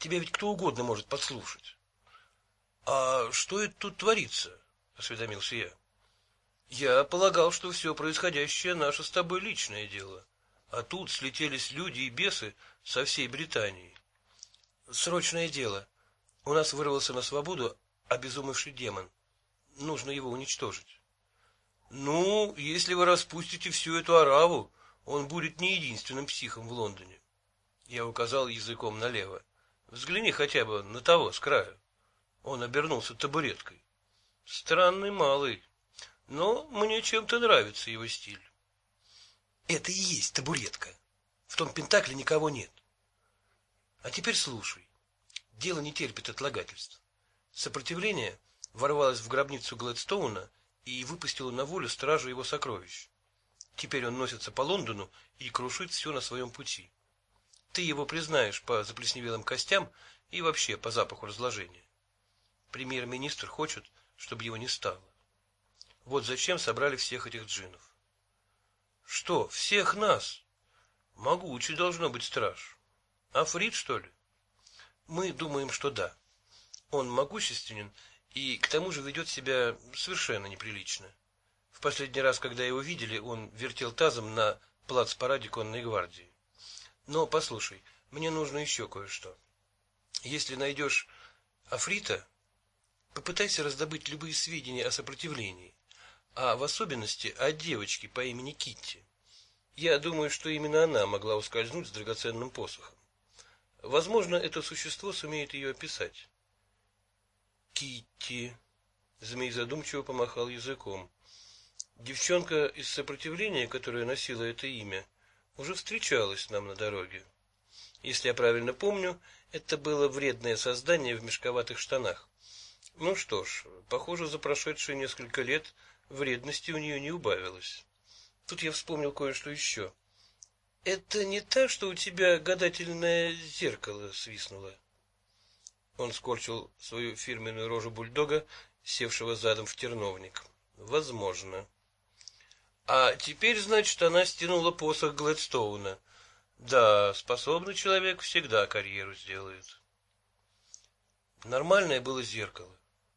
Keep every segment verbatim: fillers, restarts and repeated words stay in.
Тебя ведь кто угодно может подслушать. — А что это тут творится? — осведомился я. — Я полагал, что все происходящее наше с тобой личное дело. А тут слетелись люди и бесы со всей Британии. — Срочное дело. У нас вырвался на свободу обезумевший демон. Нужно его уничтожить. — Ну, если вы распустите всю эту ораву, он будет не единственным психом в Лондоне. Я указал языком налево. Взгляни хотя бы на того с краю. Он обернулся табуреткой. Странный малый, но мне чем-то нравится его стиль. Это и есть табуретка. В том пентакле никого нет. А теперь слушай. Дело не терпит отлагательств. Сопротивление ворвалось в гробницу Глэдстоуна и выпустило на волю стражу его сокровищ. Теперь он носится по Лондону и крушит все на своем пути. Ты его признаешь по заплесневелым костям и вообще по запаху разложения. Премьер-министр хочет, чтобы его не стало. Вот зачем собрали всех этих джиннов. Что, всех нас? Могучий должно быть страж. Африт, что ли? Мы думаем, что да. Он могущественен и к тому же ведет себя совершенно неприлично. В последний раз, когда его видели, он вертел тазом на плацпараде конной гвардии. Но послушай, мне нужно еще кое-что. Если найдешь Африта, попытайся раздобыть любые сведения о сопротивлении, а в особенности о девочке по имени Китти. Я думаю, что именно она могла ускользнуть с драгоценным посохом. Возможно, это существо сумеет ее описать. Китти. Змей задумчиво помахал языком. Девчонка из сопротивления, которая носила это имя, уже встречалась нам на дороге. Если я правильно помню, это было вредное создание в мешковатых штанах. Ну что ж, похоже, за прошедшие несколько лет вредности у нее не убавилось. Тут я вспомнил кое-что еще. Это не та, что у тебя гадательное зеркало свистнуло? Он скорчил свою фирменную рожу бульдога, севшего задом в терновник. Возможно. А теперь, значит, она стянула посох Глэдстоуна. Да, способный человек всегда карьеру сделает. Нормальное было зеркало.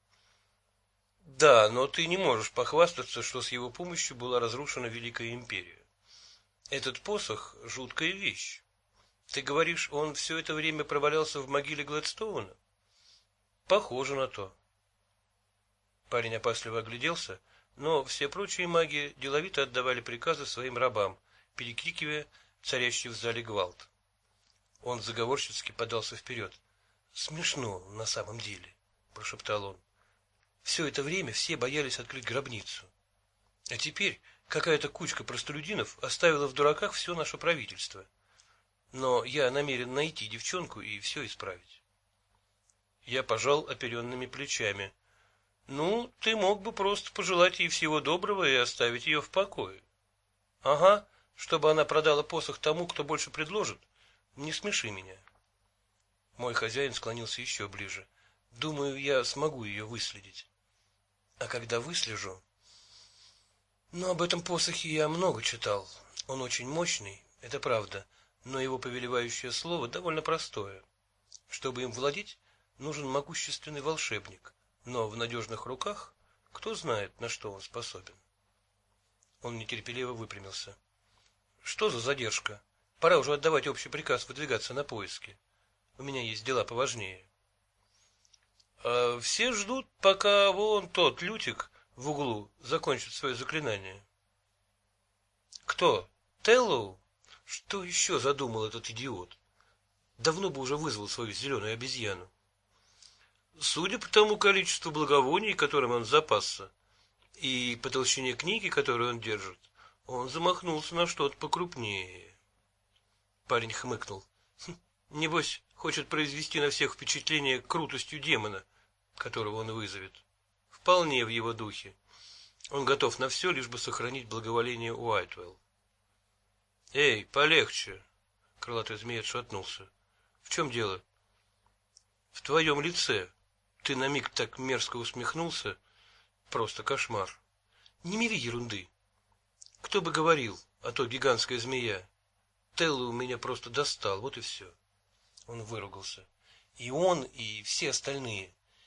Да, но ты не можешь похвастаться, что с его помощью была разрушена Великая Империя. Этот посох — жуткая вещь. Ты говоришь, он все это время провалялся в могиле Глэдстоуна? Похоже на то. Парень опасливо огляделся, но все прочие маги деловито отдавали приказы своим рабам, перекрикивая царящий в зале гвалт. Он заговорщицки подался вперед. — Смешно на самом деле, — прошептал он. Все это время все боялись открыть гробницу. А теперь какая-то кучка простолюдинов оставила в дураках все наше правительство. Но я намерен найти девчонку и все исправить. Я пожал оперенными плечами. Ну, ты мог бы просто пожелать ей всего доброго и оставить ее в покое. Ага, чтобы она продала посох тому, кто больше предложит. Не смеши меня. Мой хозяин склонился еще ближе. Думаю, я смогу ее выследить. А когда выслежу... Но об этом посохе я много читал. Он очень мощный, это правда, но его повелевающее слово довольно простое. Чтобы им владеть, нужен могущественный волшебник. Но в надежных руках кто знает, на что он способен. Он нетерпеливо выпрямился. Что за задержка? Пора уже отдавать общий приказ выдвигаться на поиски. У меня есть дела поважнее. А все ждут, пока вон тот Лютик в углу закончит свое заклинание. Кто? Теллоу? Что еще задумал этот идиот? Давно бы уже вызвал свою зеленую обезьяну. Судя по тому количеству благовоний, которым он запасся, и по толщине книги, которую он держит, он замахнулся на что-то покрупнее. Парень хмыкнул. Хм, небось, хочет произвести на всех впечатление крутостью демона, которого он вызовет. Вполне в его духе. Он готов на все, лишь бы сохранить благоволение Уайтвелл. — Эй, полегче! — крылатый змей отшатнулся. — В чем дело? — В твоем лице. Ты на миг так мерзко усмехнулся. Просто кошмар. Не мири ерунды. Кто бы говорил, а то гигантская змея. Теллоу меня просто достал, вот и все. Он выругался. И он, и все остальные.